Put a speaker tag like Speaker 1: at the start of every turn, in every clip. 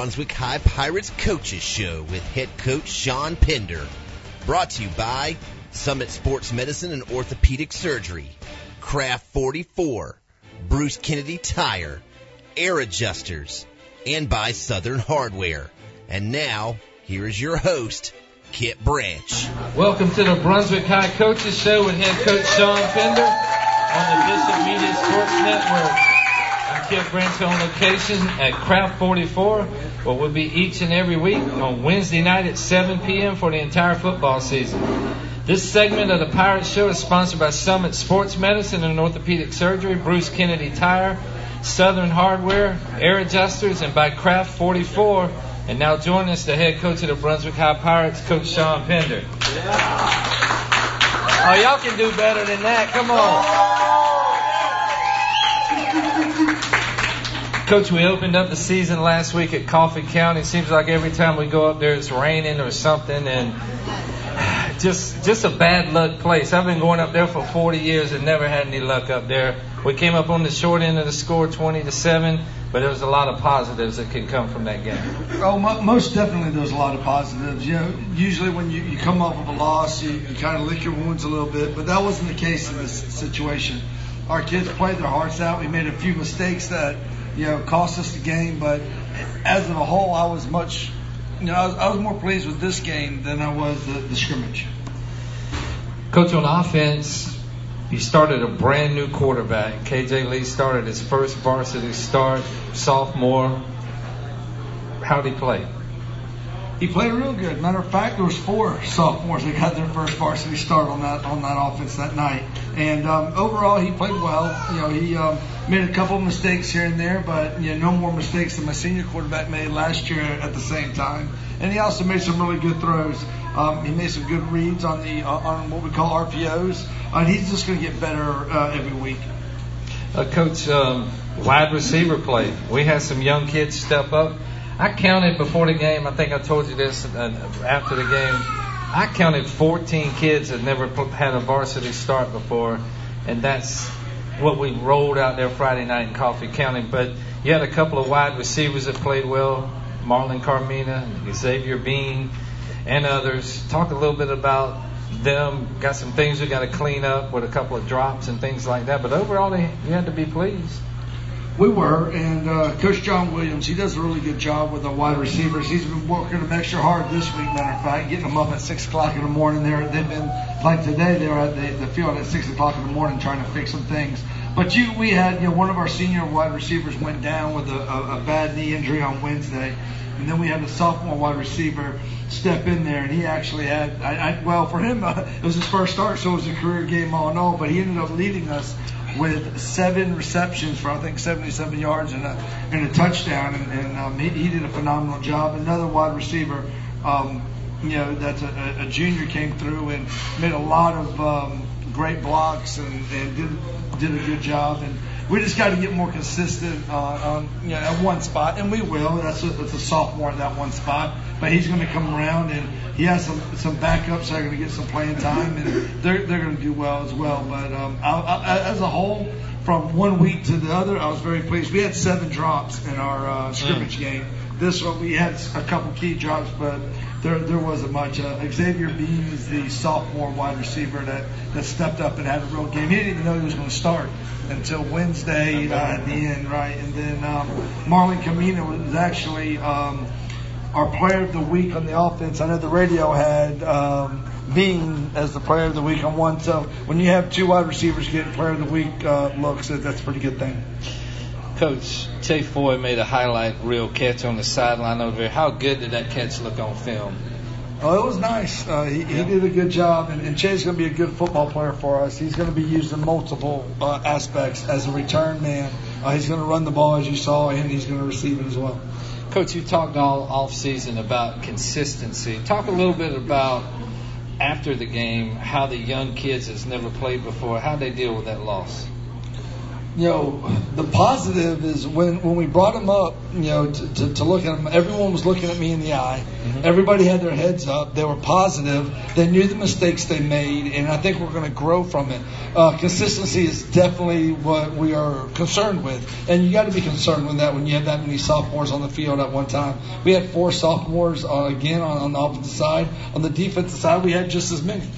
Speaker 1: Brunswick High Pirates Coaches Show with head coach Sean Pender. Brought to you by Summit Sports Medicine and Orthopedic Surgery, Craft 44, Bruce Kennedy Tire, Air Adjusters, and by Southern Hardware. And now, here is your host, Kit Branch.
Speaker 2: Welcome to the Brunswick High Coaches Show with head coach Sean Pender on the Bishop Media Sports Network. I'm Kit Branch on location at Craft 44, where we'll be each and every week on Wednesday night at 7 p.m. for the entire football season. This segment of the Pirate Show is sponsored by Summit Sports Medicine and Orthopedic Surgery, Bruce Kennedy Tire, Southern Hardware, Air Adjusters, and by Craft 44. And now join us, the head coach of the Brunswick High Pirates, Coach Sean Pender. Oh, y'all can do better than that. Come on. Coach, we opened up the season last week at Coffee County. It seems like every time we go up there it's raining or something, and just a bad luck place. I've been going up there for 40 years and never had any luck up there. We came up on the short end of the score, 20-7, but there was a lot of positives that can come from that game.
Speaker 3: Oh, most definitely there's a lot of positives. You know, usually when you come up with a loss, you kind of lick your wounds a little bit, but that wasn't the case in this situation. Our kids played their hearts out. We made a few mistakes that, cost us the game, but as of a whole, I was I was more pleased with this game than I was the scrimmage.
Speaker 2: Coach, on offense, you started a brand new quarterback. KJ Lee started his first varsity start, sophomore. How'd he play?
Speaker 3: He played real good. Matter of fact, there was 4 sophomores that got their first varsity start on that offense that night. And overall, he played well. He made a couple of mistakes here and there, but no more mistakes than my senior quarterback made last year at the same time. And he also made some really good throws. He made some good reads on what we call RPOs. And he's just going to get better every week.
Speaker 2: Coach, wide receiver play. We had some young kids step up. I counted before the game, I think I told you this after the game, I counted 14 kids that never had a varsity start before, and that's what we rolled out there Friday night in Coffee County. But you had a couple of wide receivers that played well, Marlon Carmina, Xavier Bean, and others. Talk a little bit about them. Got some things we got to clean up with a couple of drops and things like that, but overall you had to be pleased.
Speaker 3: We were, and Coach John Williams, he does a really good job with the wide receivers. He's been working them extra hard this week, matter of fact, getting them up at 6 o'clock in the morning. They've been, like today, they were at the field at 6 o'clock in the morning trying to fix some things. But we had, one of our senior wide receivers went down with a bad knee injury on Wednesday. And then we had a sophomore wide receiver step in there, and he actually had, for him, it was his first start, so it was a career game all in all, but he ended up leading us with 7 receptions for, I think, 77 yards and a touchdown, and he did a phenomenal job. Another wide receiver, that's a junior, came through and made a lot of great blocks and did a good job. And we just got to get more consistent at one spot, and we will. That's a sophomore at that one spot, but he's going to come around, and he has some backups that are going to get some playing time, and they're going to do well as well. But as a whole, from one week to the other, I was very pleased. We had 7 drops in our scrimmage game. This one we had a couple key drops, but there wasn't much. Xavier Bean is the sophomore wide receiver that stepped up and had a real game. He didn't even know he was going to start until Wednesday at the end, right? And then Marlon Camino was actually our player of the week on the offense. I know the radio had Bean as the player of the week on one. So when you have 2 wide receivers getting player of the week looks, that's a pretty good thing.
Speaker 2: Coach, Che Foy made a highlight reel catch on the sideline over there. How good did that catch look on film?
Speaker 3: Oh, it was nice. He did a good job, and Che's going to be a good football player for us. He's going to be used in multiple aspects as a return man. He's going to run the ball, as you saw, and he's going to receive it as well.
Speaker 2: Coach, you talked all off-season about consistency. Talk a little bit about, after the game, how the young kids that's never played before, how they deal with that loss.
Speaker 3: The positive is when we brought them up, to look at them, everyone was looking at me in the eye. Mm-hmm. Everybody had their heads up. They were positive. They knew the mistakes they made, and I think we're going to grow from it. Consistency is definitely what we are concerned with, and you got to be concerned with that when you have that many sophomores on the field at one time. We had 4 sophomores again on the offensive side. On the defensive side, we had just as many.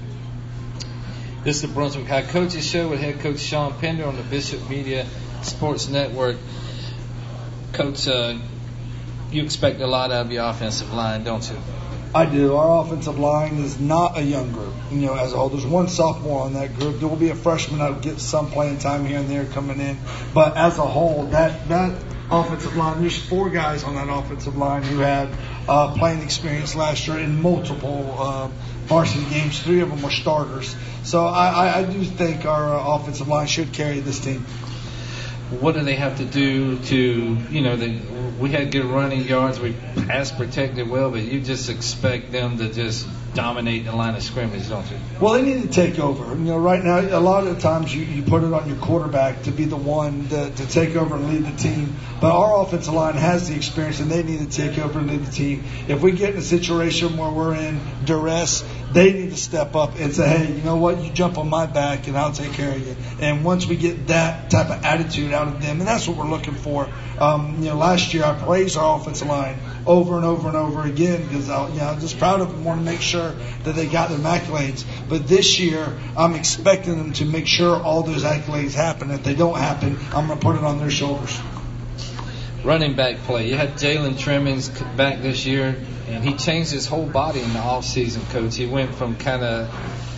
Speaker 2: This is the Brunswick High Coaches Show with head coach Sean Pender on the Bishop Media Sports Network. Coach, you expect a lot out of your offensive line, don't you?
Speaker 3: I do. Our offensive line is not a young group, as a whole. There's 1 sophomore on that group. There will be a freshman that will get some playing time here and there coming in. But as a whole, that offensive line, there's 4 guys on that offensive line who had playing experience last year in multiple varsity games. 3 of them were starters. So I do think our offensive line should carry this team.
Speaker 2: What do they have to do to, we had good running yards, we pass protected well, but you just expect them to just dominate the line of scrimmage, don't you?
Speaker 3: Well, they need to take over. Right now, a lot of the times you put it on your quarterback to be the one to take over and lead the team. But our offensive line has the experience, and they need to take over and lead the team. If we get in a situation where we're in duress, they need to step up and say, hey, you know what, you jump on my back and I'll take care of you. And once we get that type of attitude out of them, and that's what we're looking for. Last year I praised our offensive line over and over and over again because I'm just proud of them, want to make sure that they got their accolades. But this year I'm expecting them to make sure all those accolades happen. If they don't happen, I'm going to put it on their shoulders.
Speaker 2: Running back play. You had Jalen Trimmings back this year, and he changed his whole body in the offseason, Coach. He went from kind of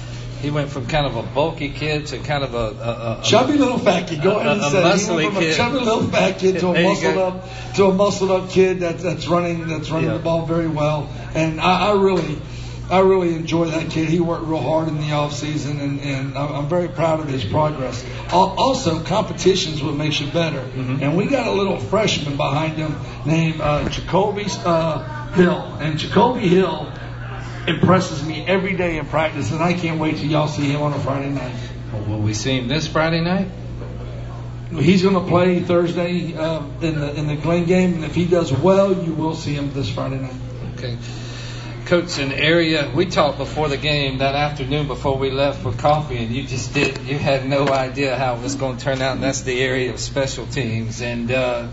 Speaker 2: a bulky kid to kind of a
Speaker 3: chubby little fat kid. Go ahead and say
Speaker 2: muscly
Speaker 3: he went from
Speaker 2: kid.
Speaker 3: A chubby little fat kid to a muscled up kid that's running the ball very well. And I really enjoy that kid. He worked real hard in the off season, and I'm very proud of his progress. Also, competition is what makes you better. Mm-hmm. And we got a little freshman behind him named Jacoby Hill, and Jacoby Hill impresses me every day in practice, and I can't wait till y'all see him on a Friday night.
Speaker 2: Well, will we see him this Friday night?
Speaker 3: He's going to play Thursday in the Glen game, and if he does well, you will see him this Friday night.
Speaker 2: Okay. Coach, an area we talked before the game that afternoon before we left for coffee, and you had no idea how it was going to turn out, and that's the area of special teams. And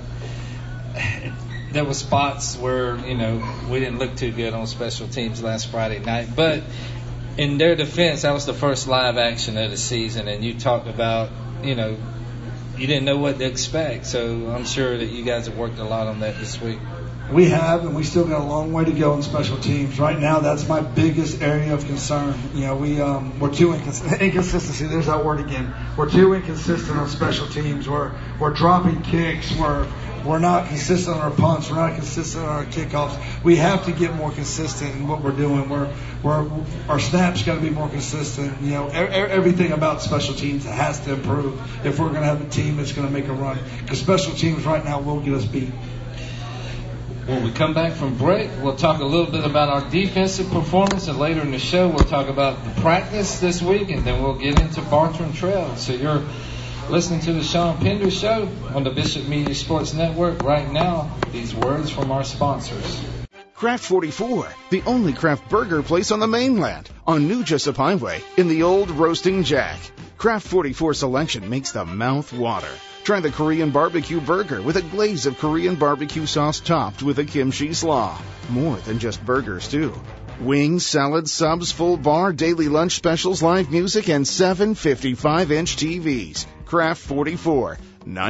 Speaker 2: there were spots where, we didn't look too good on special teams last Friday night. But in their defense, that was the first live action of the season, and you talked about, you didn't know what to expect. So I'm sure that you guys have worked a lot on that this week.
Speaker 3: We have, and we still got a long way to go in special teams. Right now, that's my biggest area of concern. We're too inconsistency. There's that word again. We're too inconsistent on special teams. We're dropping kicks. We're not consistent on our punts. We're not consistent on our kickoffs. We have to get more consistent in what we're doing. Our snaps got to be more consistent. Everything about special teams has to improve if we're going to have a team that's going to make a run. Because special teams right now will get us beat.
Speaker 2: When we come back from break, we'll talk a little bit about our defensive performance, and later in the show we'll talk about the practice this week, and then we'll get into Bartram Trail. So you're listening to the Sean Pender Show on the Bishop Media Sports Network. Right now, these words from our sponsors.
Speaker 4: Craft 44, the only craft burger place on the mainland, on New Jessup Highway in the old Roasting Jack. Craft 44 selection makes the mouth water. Try the Korean barbecue burger with a glaze of Korean barbecue sauce topped with a kimchi slaw. More than just burgers, too. Wings, salads, subs, full bar, daily lunch specials, live music, and 7 55-inch TVs. Craft 44,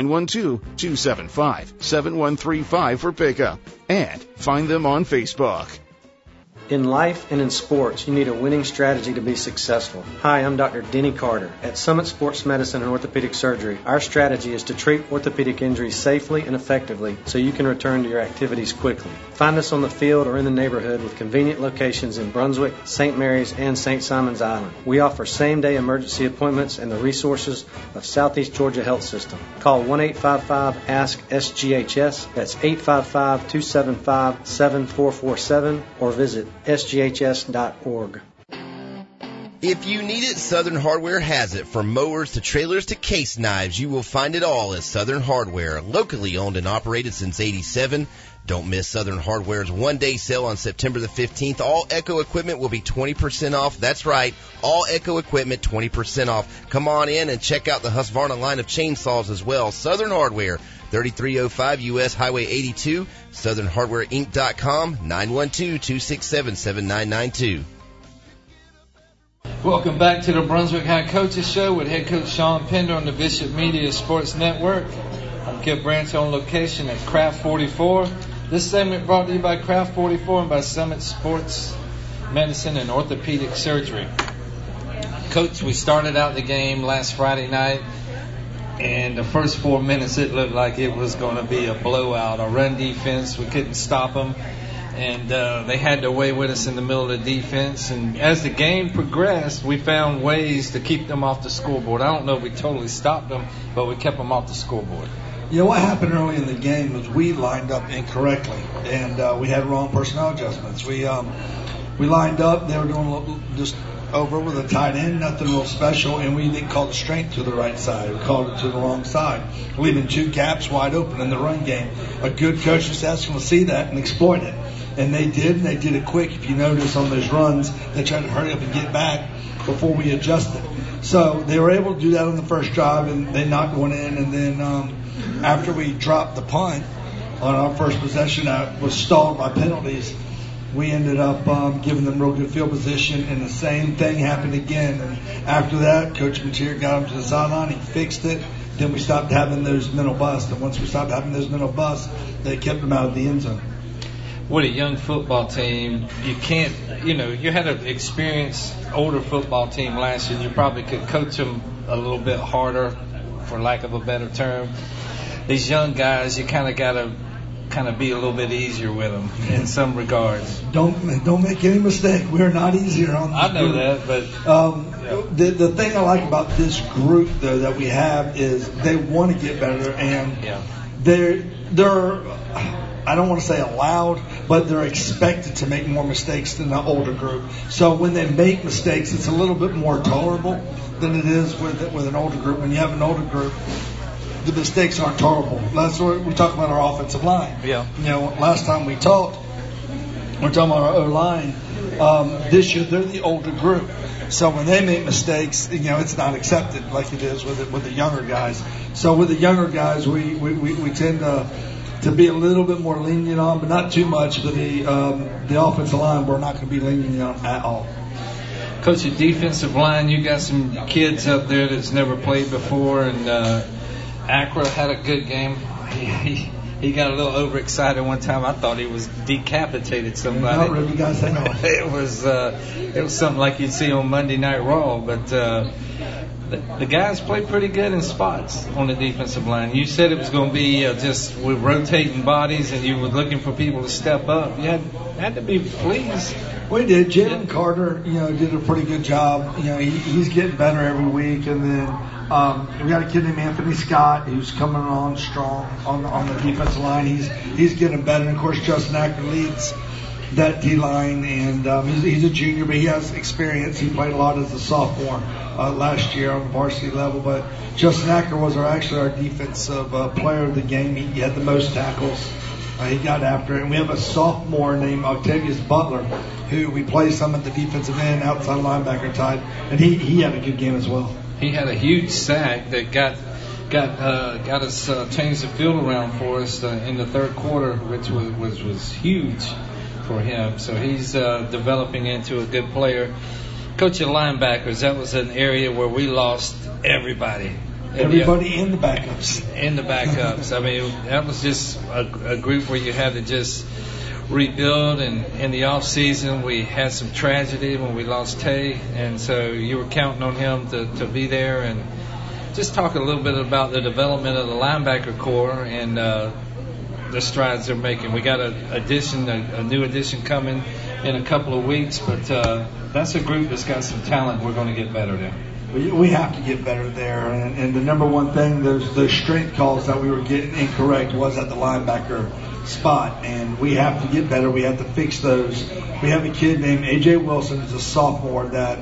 Speaker 4: 912-275-7135 for pickup. And find them on Facebook.
Speaker 5: In life and in sports, you need a winning strategy to be successful. Hi, I'm Dr. Denny Carter. At Summit Sports Medicine and Orthopedic Surgery, our strategy is to treat orthopedic injuries safely and effectively so you can return to your activities quickly. Find us on the field or in the neighborhood with convenient locations in Brunswick, St. Mary's, and St. Simons Island. We offer same-day emergency appointments and the resources of Southeast Georgia Health System. Call 1-855-ASK-SGHS. That's 855-275-7447 or visit sghs.org.
Speaker 1: If you need it, Southern Hardware has it. From mowers to trailers to case knives, you will find it all at Southern Hardware. Locally owned and operated since '87. Don't miss Southern Hardware's one-day sale on September the 15th. All Echo equipment will be 20% off. That's right, all Echo equipment 20% off. Come on in and check out the Husqvarna line of chainsaws as well. Southern Hardware, 3305 U.S. Highway 82, SouthernHardwareInc.com, 912-267-7992.
Speaker 2: Welcome back to the Brunswick High Coaches Show with head coach Sean Pender on the Bishop Media Sports Network. I'm Kip Branch on location at Craft 44. This segment brought to you by Craft 44 and by Summit Sports Medicine and Orthopedic Surgery. Coach, we started out the game last Friday night, and the first 4 minutes it looked like it was going to be a blowout. Our run defense, we couldn't stop them. And they had their way with us in the middle of the defense. And as the game progressed, we found ways to keep them off the scoreboard. I don't know if we totally stopped them, but we kept them off the scoreboard.
Speaker 3: Yeah, what happened early in the game was we lined up incorrectly, and we had wrong personnel adjustments. We lined up. They were doing just over with a tight end, nothing real special, and we didn't call the strength to the right side. We called it to the wrong side, leaving two gaps wide open in the run game. A good coach just asked them to see that and exploit it. And they did, and they did it quick. If you notice on those runs, they tried to hurry up and get back before we adjusted. So they were able to do that on the first drive, and they knocked one in. And then after we dropped the punt on our first possession that was stalled by penalties, we ended up giving them real good field position, and the same thing happened again. And after that, Coach Mateer got them to the sideline. He fixed it. Then we stopped having those mental busts. And once we stopped having those mental busts, they kept them out of the end zone.
Speaker 2: What a young football team. You can't, you had an experienced older football team last year. You probably could coach them a little bit harder, for lack of a better term. These young guys, you kind of got to be a little bit easier with them in some regards.
Speaker 3: Don't make any mistake. We're not easier on this
Speaker 2: I know
Speaker 3: group.
Speaker 2: that, but
Speaker 3: the thing I like about this group, though, that we have is they want to get better, and they're I don't want to say allowed, but they're expected to make more mistakes than the older group. So when they make mistakes, it's a little bit more tolerable than it is with an older group. When you have an older group, the mistakes aren't tolerable. That's what we talk about our offensive line.
Speaker 2: Yeah.
Speaker 3: Last time we talked, we're talking about our O-line. This year, they're the older group. So when they make mistakes, it's not accepted like it is with the younger guys. So with the younger guys, we tend to be a little bit more lenient on, but not too much. But the offensive line, we're not going to be lenient on at all.
Speaker 2: Coach, your defensive line, you got some kids up there that's never played before, and Acra had a good game. He got a little overexcited one time. I thought he was decapitated somebody.
Speaker 3: Not really, guys. Hang on.
Speaker 2: It was something like you'd see on Monday Night Raw, but the guys played pretty good in spots on the defensive line. You said it was going to be just with rotating bodies, and you were looking for people to step up. You had to be pleased.
Speaker 3: We did. Jalen Carter, did a pretty good job. He's getting better every week, and then we got a kid named Anthony Scott who's coming on strong on the defensive line. He's getting better. And of course, Justin Acker leads that D-line, and he's a junior, but he has experience. He played a lot as a sophomore last year on the varsity level. But Justin Acker was our defensive player of the game. He had the most tackles. He got after it. And we have a sophomore named Octavius Butler, who we play some at the defensive end, outside linebacker type, and he had a good game as well.
Speaker 2: He had a huge sack that got us changed the field around for us in the third quarter, which was huge for him. So he's developing into a good player. Coach, your linebackers, that was an area where we lost everybody.
Speaker 3: Everybody in the backups.
Speaker 2: In the backups. I mean, that was just a group where you had to just rebuild. And in the off season, we had some tragedy when we lost Tay, and so you were counting on him to be there. And just talk a little bit about the development of the linebacker core and the strides they're making. We got a new addition coming in a couple of weeks, but that's a group that's got some talent. We're going to get better there.
Speaker 3: We have to get better there, and the number one thing, those strength calls that we were getting incorrect was at the linebacker spot, and we have to get better. We have to fix those. We have a kid named A.J. Wilson, who's a sophomore, that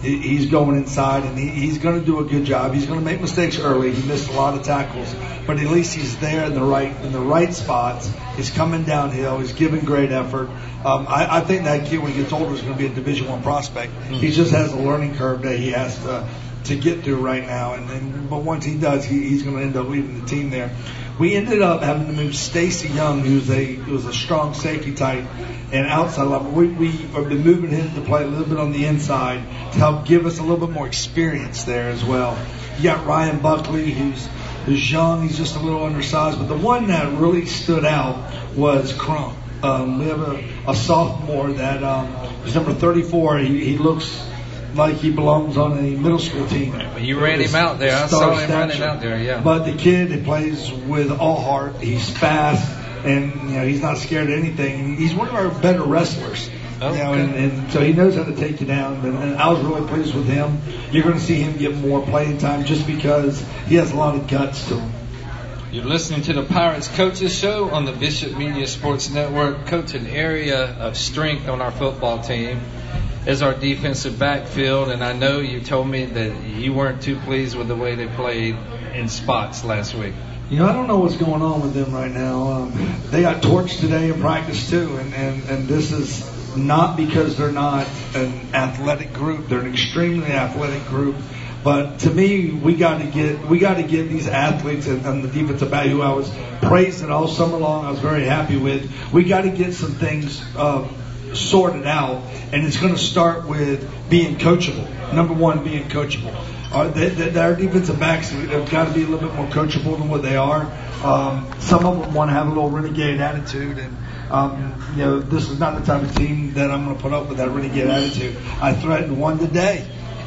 Speaker 3: he's going inside, and he's going to do a good job. He's going to make mistakes early. He missed a lot of tackles, but at least he's there in the right spots. He's coming downhill. He's giving great effort. I think that kid, when he gets older, is going to be a Division I prospect. He just has a learning curve that he has to get through right now, but once he does, he's going to end up leading the team there. We ended up having to move Stacy Young, who was a strong safety type and outside level. We have been moving him to play a little bit on the inside to help give us a little bit more experience there as well. You got Ryan Buckley, who's young. He's just a little undersized, but the one that really stood out was Crump. We have a sophomore that is number 34. He looks like he belongs on a middle school team.
Speaker 2: You ran him out there. I saw him running out there, yeah.
Speaker 3: But the kid, he plays with all heart. He's fast, and he's not scared of anything. He's one of our better wrestlers. And so he knows how to take you down. And I was really pleased with him. You're going to see him get more playing time just because he has a lot of guts to him.
Speaker 2: You're listening to the Pirates Coaches Show on the Bishop Media Sports Network. Coach, an area of strength on our football team is our defensive backfield, and I know you told me that you weren't too pleased with the way they played in spots last week.
Speaker 3: I don't know what's going on with them right now. They got torched today in practice too, and this is not because they're not an athletic group. They're an extremely athletic group. But to me, we got to get these athletes and the defensive back, who I was praising all summer long. I was very happy with. We got to get some things sorted out, and it's going to start with being coachable. Number one, being coachable. Our defensive backs have got to be a little bit more coachable than what they are. Some of them want to have a little renegade attitude, and this is not the type of team that I'm going to put up with that renegade attitude. I threatened one today.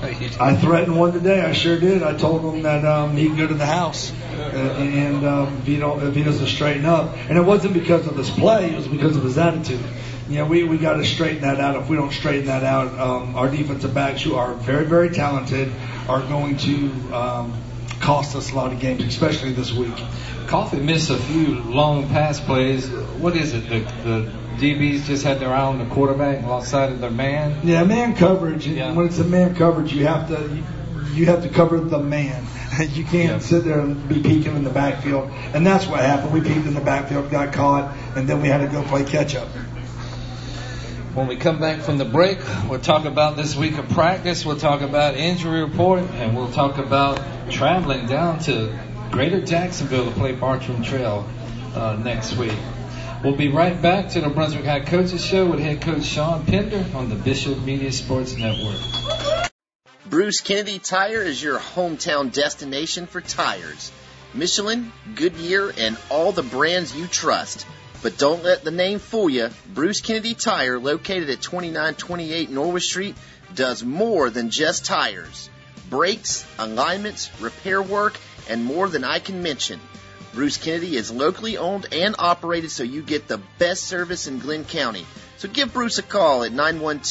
Speaker 3: I sure did. I told him that he can go to the house, and if he doesn't straighten up, and it wasn't because of his play, it was because of his attitude. We got to straighten that out. If we don't straighten that out, our defensive backs, who are very, very talented, are going to cost us a lot of games, especially this week.
Speaker 2: Coffee missed a few long pass plays. What is it? The DBs just had their eye on the quarterback and lost sight of their man?
Speaker 3: Yeah, man coverage. Yeah. When it's a man coverage, you have to cover the man. You can't sit there and be peeking in the backfield. And that's what happened. We peeked in the backfield, got caught, and then we had to go play catch-up.
Speaker 2: When we come back from the break, we'll talk about this week of practice, we'll talk about injury report, and we'll talk about traveling down to Greater Jacksonville to play Bartram Trail next week. We'll be right back to the Brunswick High Coaches Show with head coach Sean Pender on the Bishop Media Sports Network.
Speaker 1: Bruce Kennedy Tire is your hometown destination for tires. Michelin, Goodyear, and all the brands you trust. But don't let the name fool you. Bruce Kennedy Tire, located at 2928 Norwich Street, does more than just tires. Brakes, alignments, repair work, and more than I can mention. Bruce Kennedy is locally owned and operated, so you get the best service in Glenn County. So give Bruce a call at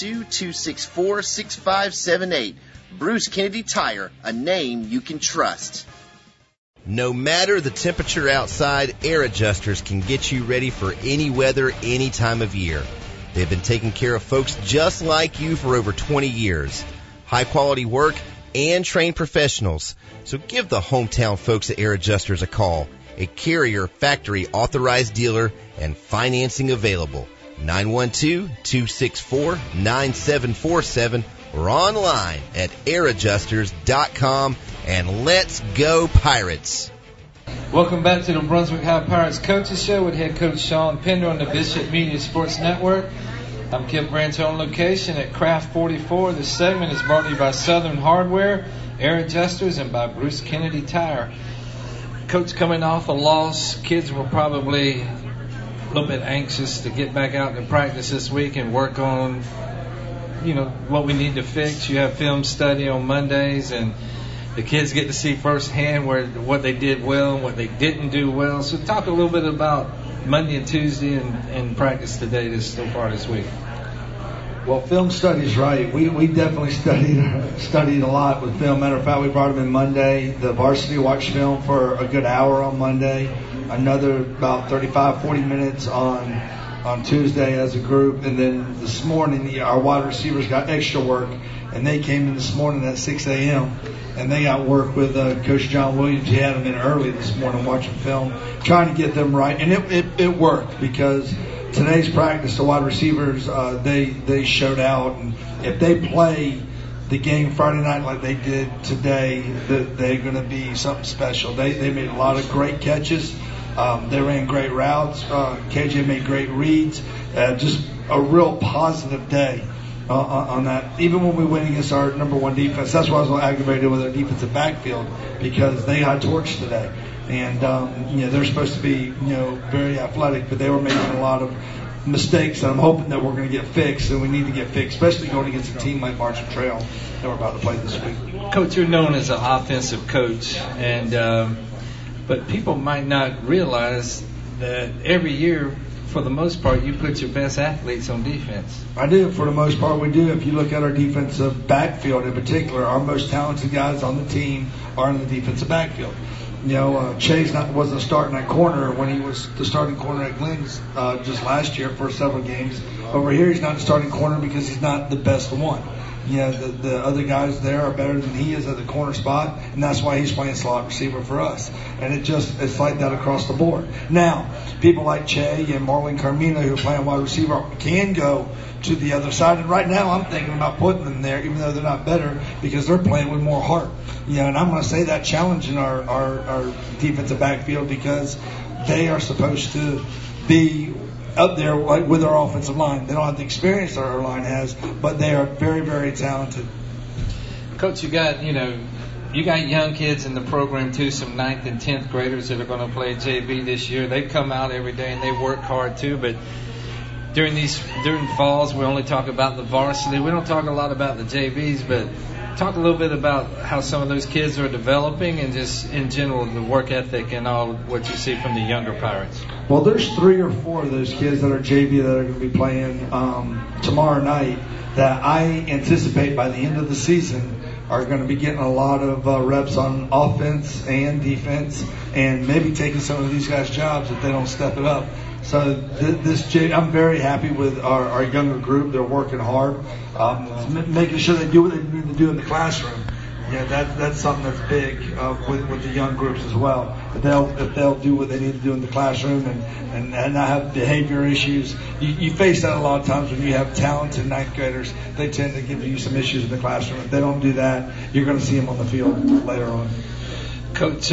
Speaker 1: 912-264-6578. Bruce Kennedy Tire, a name you can trust. No matter the temperature outside, Air Adjusters can get you ready for any weather, any time of year. They've been taking care of folks just like you for over 20 years. High quality work and trained professionals. So give the hometown folks at Air Adjusters a call. A Carrier factory authorized dealer and financing available. 912-264-9747 or online at airadjusters.com. And let's go Pirates.
Speaker 2: Welcome back to the Brunswick High Pirates Coaches Show with head coach Sean Pender on the Bishop Media Sports Network. I'm Kip Branch on location at Craft 44. This segment is brought to you by Southern Hardware, Air Adjusters, and by Bruce Kennedy Tire. Coach, coming off a loss, kids were probably a little bit anxious to get back out to practice this week and work on, what we need to fix. You have film study on Mondays, and the kids get to see firsthand what they did well and what they didn't do well. So talk a little bit about Monday and Tuesday and practice today so far this week.
Speaker 3: Well, film study's right. We definitely studied a lot with film. Matter of fact, we brought them in Monday. The varsity watched film for a good hour on Monday, another about 35, 40 minutes on Tuesday as a group. And then this morning, our wide receivers got extra work. and they came in this morning at 6 a.m. and they got work with Coach John Williams. He had them in early this morning watching film, trying to get them right, and it worked because today's practice, the wide receivers, they showed out, and if they play the game Friday night like they did today, they're going to be something special. They made a lot of great catches. They ran great routes. KJ made great reads. Just a real positive day on that. Even when we went against our number one defense, that's why I was a little aggravated with our defensive backfield, because they got torched today. And they're supposed to be very athletic, but they were making a lot of mistakes that I'm hoping that we're going to get fixed, and we need to get fixed, especially going against a team like Bartram Trail that we're about to play this week.
Speaker 2: Coach, you're known as an offensive coach, and but people might not realize that every year, for the most part, you put your best athletes on defense.
Speaker 3: I do. For the most part, we do. If you look at our defensive backfield in particular, our most talented guys on the team are in the defensive backfield. Chase wasn't starting at corner when he was the starting corner at Glenn's just last year for several games. Over here, he's not the starting corner because he's not the best one. The other guys there are better than he is at the corner spot, and that's why he's playing slot receiver for us. And it's like that across the board. Now, people like Che and Marlon Carmina, who are playing wide receiver, can go to the other side. And right now, I'm thinking about putting them there, even though they're not better, because they're playing with more heart. And I'm going to say that challenging our defensive backfield, because they are supposed to be up there with our offensive line. They don't have the experience that our line has, but they are very, very talented.
Speaker 2: Coach, you got young kids in the program too, some 9th and 10th graders that are going to play JV this year. They come out every day and they work hard too, but during falls we only talk about the varsity. We don't talk a lot about the JVs, but talk a little bit about how some of those kids are developing, and just in general the work ethic and all what you see from the younger Pirates.
Speaker 3: Well, there's 3 or 4 of those kids that are JV that are going to be playing tomorrow night that I anticipate by the end of the season are going to be getting a lot of reps on offense and defense, and maybe taking some of these guys' jobs if they don't step it up. So I'm very happy with our younger group. They're working hard, making sure they do what they need to do in the classroom. That's something that's big with the young groups as well. If they'll do what they need to do in the classroom and not have behavior issues. You face that a lot of times when you have talented 9th graders. They tend to give you some issues in the classroom. If they don't do that, you're going to see them on the field later on.
Speaker 2: Coach,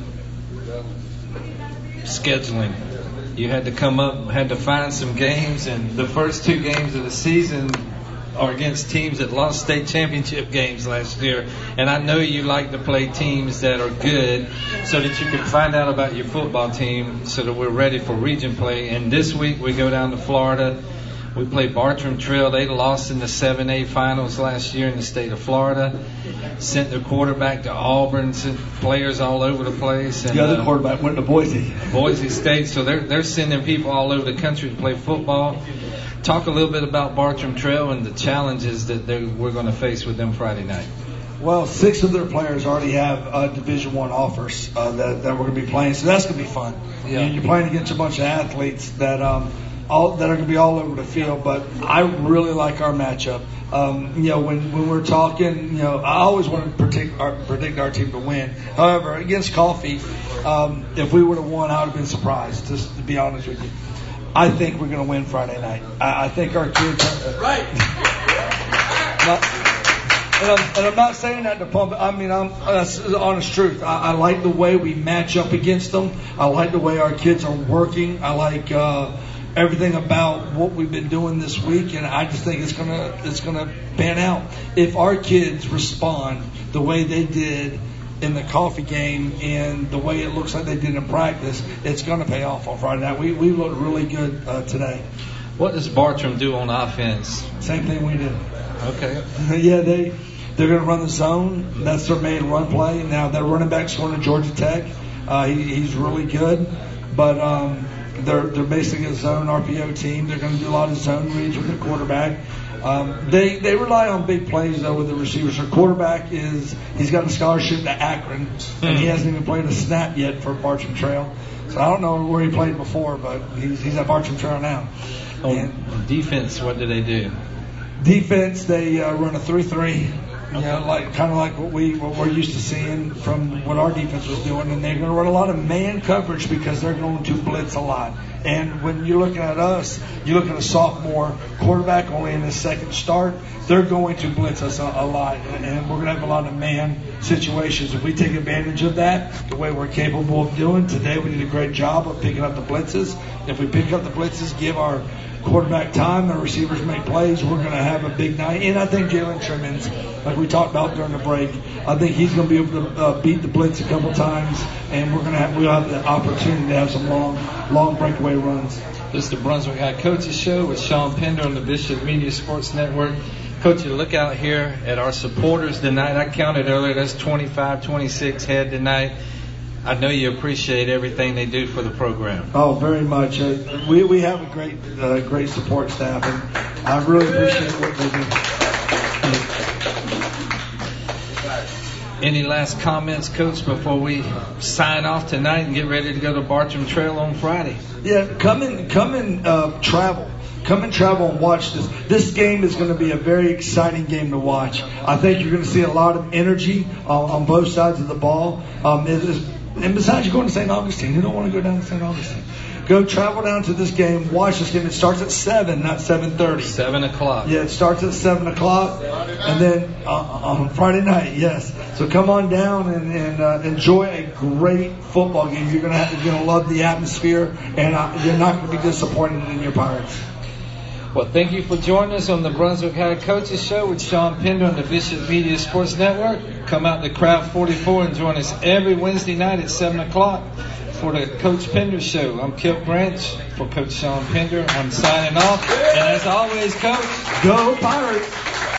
Speaker 2: scheduling. You had to find some games, and the first 2 games of the season are against teams that lost state championship games last year. And I know you like to play teams that are good so that you can find out about your football team so that we're ready for region play. And this week we go down to Florida. We play Bartram Trail. They lost in the 7A finals last year in the state of Florida. Sent their quarterback to Auburn. Sent players all over the place. And
Speaker 3: the other quarterback went to
Speaker 2: Boise State. So they're sending people all over the country to play football. Talk a little bit about Bartram Trail and the challenges that we're going to face with them Friday night.
Speaker 3: Well, 6 of their players already have Division I offers that we're going to be playing, so that's going to be fun.
Speaker 2: Yeah.
Speaker 3: You're playing against a bunch of athletes that are going to be all over the field, but I really like our matchup. When we're talking, I always want to predict our team to win. However, against Coffee, if we would have won, I would have been surprised, just to be honest with you. I think we're going to win Friday night. I think our kids are right. And I'm not saying that to pump. I mean, that's the honest truth. I like the way we match up against them. I like the way our kids are working. I like everything about what we've been doing this week, and I just think it's gonna pan out. If our kids respond the way they did in the Coffee game and the way it looks like they did in practice, it's going to pay off on Friday night. We looked really good today.
Speaker 2: What does Bartram do on offense?
Speaker 3: Same thing we do.
Speaker 2: Okay.
Speaker 3: Yeah, they're going to run the zone. That's their main run play. Now, their running back's going to Georgia Tech. He's really good, but they're basically a zone RPO team. They're going to do a lot of zone reads with the quarterback. They rely on big plays, though, with the receivers. Their quarterback he's got a scholarship to Akron, and he hasn't even played a snap yet for Bartram Trail. So I don't know where he played before, but he's at Bartram Trail now.
Speaker 2: On defense, what do they do?
Speaker 3: Defense, they run a 3-3. Kind of like what we're used to seeing from what our defense was doing, and they're going to run a lot of man coverage because they're going to blitz a lot. And when you're looking at us, you look at a sophomore quarterback only in his second start, they're going to blitz us a lot, and we're going to have a lot of man situations. If we take advantage of that, the way we're capable of doing today, we did a great job of picking up the blitzes. If we pick up the blitzes, give our quarterback time, the receivers make plays, we're going to have a big night. And I think Jalen Trimmons, like we talked about during the break, I think he's going to be able to beat the blitz a couple times, and we'll have the opportunity to have some long breakaway runs.
Speaker 2: This is the Brunswick High Coaches Show with Sean Pender on the Bishop Media Sports Network. Coach, you look out here at our supporters tonight. I counted earlier, that's 25, 26 head tonight. I know you appreciate everything they do for the program.
Speaker 3: Oh, very much. We have a great support staff, and I really appreciate what they do.
Speaker 2: Any last comments, Coach, before we sign off tonight and get ready to go to Bartram Trail on Friday?
Speaker 3: Yeah, come and travel. Come and travel and watch this. This game is going to be a very exciting game to watch. I think you're going to see a lot of energy on both sides of the ball. And besides, you're going to St. Augustine. You don't want to go down to St. Augustine. Go travel down to this game. Watch this game. It starts at 7, not 7:30.
Speaker 2: 7 o'clock.
Speaker 3: Yeah, it starts at 7 o'clock. And then on Friday night, yes. So come on down and enjoy a great football game. You're going to love the atmosphere, and you're not going to be disappointed in your Pirates.
Speaker 2: Well, thank you for joining us on the Brunswick High Coaches Show with Sean Pender on the Bishop Media Sports Network. Come out to Craft 44 and join us every Wednesday night at 7 o'clock for the Coach Pender Show. I'm Kip Branch for Coach Sean Pender. I'm signing off. And as always, Coach,
Speaker 3: go Pirates!